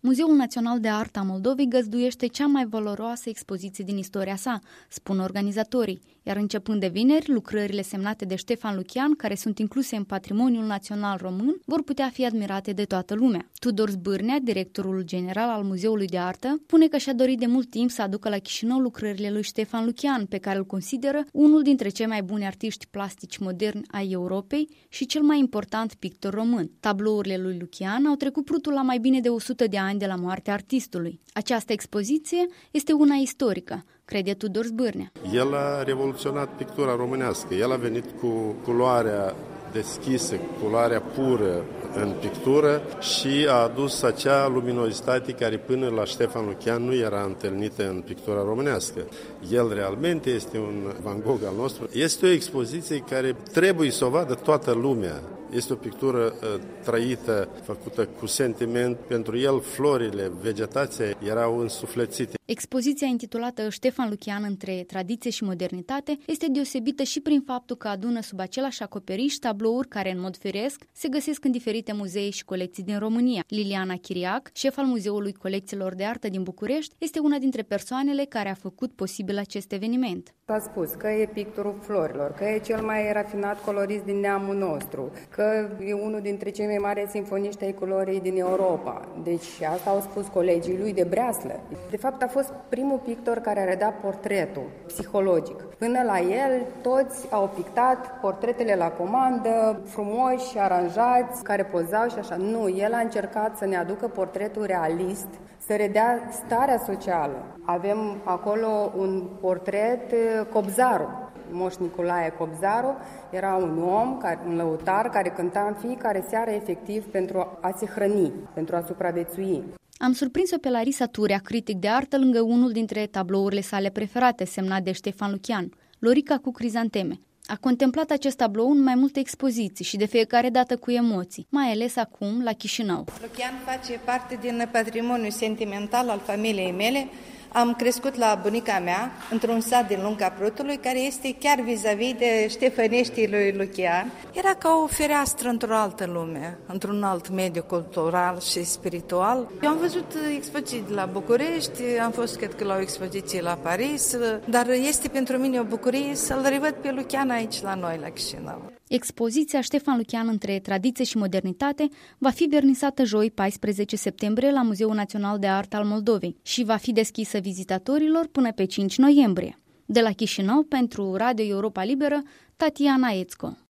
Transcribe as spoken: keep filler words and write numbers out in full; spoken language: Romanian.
Muzeul Național de Artă a Moldovei găzduiește cea mai valoroasă expoziție din istoria sa, spun organizatorii, iar începând de vineri, lucrările semnate de Ștefan Lucian, care sunt incluse în Patrimoniul Național Român, vor putea fi admirate de toată lumea. Tudor Zbârnea, directorul general al Muzeului de Artă, spune că și-a dorit de mult timp să aducă la Chișinău lucrările lui Ștefan Lucian, pe care îl consideră unul dintre cei mai buni artiști plastici moderni ai Europei și cel mai important pictor român. Tablourile lui Lucian au trecut prutul la mai bine de o sută de ani de la moartea artistului. Această expoziție este una istorică, crede Tudor Zbârnea. El a revoluționat pictura românească. El a venit cu culoarea deschisă, culoarea pură în pictură și a adus acea luminozitate care până la Ștefan Lucian nu era întâlnită în pictura românească. El realmente este un Van Gogh al nostru. Este o expoziție care trebuie să o vadă toată lumea. Este o pictură uh, trăită, făcută cu sentiment. Pentru el, florile, vegetația erau însuflețite. Expoziția intitulată Ștefan Lucian între tradiție și modernitate este deosebită și prin faptul că adună sub același acoperiș tablouri care, în mod firesc, se găsesc în diferite muzee și colecții din România. Liliana Chiriac, șef al Muzeului Colecțiilor de Artă din București, este una dintre persoanele care a făcut posibil acest eveniment. A spus că e pictorul florilor, că e cel mai rafinat colorist din neamul nostru, că e unul dintre cei mai mari simfoniști ai culorii din Europa. Deci asta au spus colegii lui de breaslă. De fapt, a fost primul pictor care a redat portretul psihologic. Până la el, toți au pictat portretele la comandă, frumoși, aranjați, care pozau și așa. Nu, el a încercat să ne aducă portretul realist, să redea starea socială. Avem acolo un portret Cobzaru. Moș Nicolae Cobzaru era un om, un lăutar, care cânta în fiecare seară efectiv pentru a se hrăni, pentru a supraviețui. Am surprins-o pe Larisa Turea, critic de artă, lângă unul dintre tablourile sale preferate, semnat de Ștefan Lucian, Lorica cu crizanteme. A contemplat acest tablou în mai multe expoziții și de fiecare dată cu emoții, mai ales acum la Chișinău. Lucian face parte din patrimoniul sentimental al familiei mele. Am crescut la bunica mea, într-un sat din Lunga Prutului, care este chiar vis-a-vis de Ștefăneștii lui Lucian. Era ca o fereastră într-o altă lume, într-un alt mediu cultural și spiritual. Eu am văzut expoziții la București, am fost, cred că, la o expoziție la Paris, dar este pentru mine o bucurie să-l revăd pe Lucian aici la noi, la Chișinău. Expoziția Ștefan Lucian între tradiție și modernitate va fi vernisată joi, paisprezece septembrie, la Muzeul Național de Artă al Moldovei și va fi deschisă vizitatorilor până pe cinci noiembrie. De la Chișinău, pentru Radio Europa Liberă, Tatiana Ețco.